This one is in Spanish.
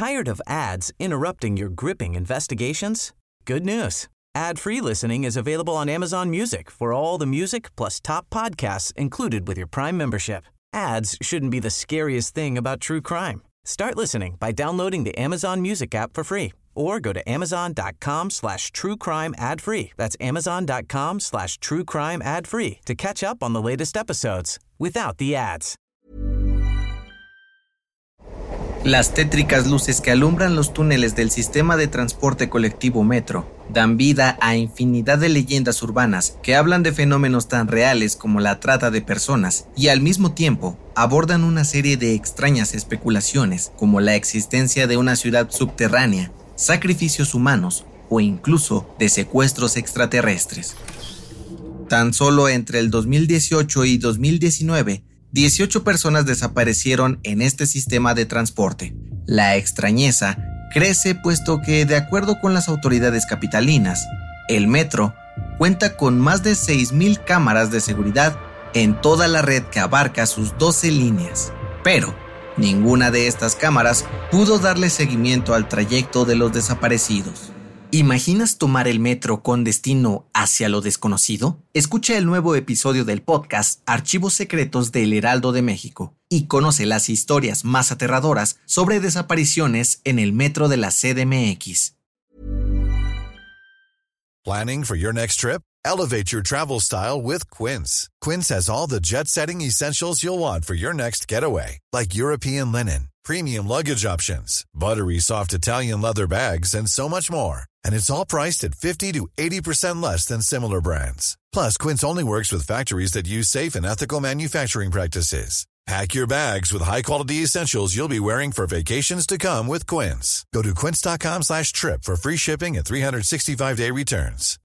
Tired of ads interrupting your gripping investigations? Good news. Ad-free listening is available on Amazon Music for all the music plus top podcasts included with your Prime membership. Ads shouldn't be the scariest thing about true crime. Start listening by downloading the Amazon Music app for free or go to amazon.com/truecrime ad-free. That's amazon.com/truecrime ad-free to catch up on the latest episodes without the ads. Las tétricas luces que alumbran los túneles del sistema de transporte colectivo Metro dan vida a infinidad de leyendas urbanas que hablan de fenómenos tan reales como la trata de personas y al mismo tiempo abordan una serie de extrañas especulaciones como la existencia de una ciudad subterránea, sacrificios humanos o incluso de secuestros extraterrestres. Tan solo entre el 2018 y 2019, 18 personas desaparecieron en este sistema de transporte. La extrañeza crece puesto que, de acuerdo con las autoridades capitalinas, el metro cuenta con más de 6,000 cámaras de seguridad en toda la red que abarca sus 12 líneas. Pero ninguna de estas cámaras pudo darle seguimiento al trayecto de los desaparecidos. ¿Imaginas tomar el metro con destino hacia lo desconocido? Escucha el nuevo episodio del podcast Archivos Secretos del Heraldo de México y conoce las historias más aterradoras sobre desapariciones en el metro de la CDMX. Planning for your next trip? Elevate your travel style with Quince. Quince has all the jet-setting essentials you'll want for your next getaway, like European linen, premium luggage options, buttery soft Italian leather bags, and so much more. And it's all priced at 50 to 80% less than similar brands. Plus, Quince only works with factories that use safe and ethical manufacturing practices. Pack your bags with high-quality essentials you'll be wearing for vacations to come with Quince. Go to quince.com/trip for free shipping and 365-day returns.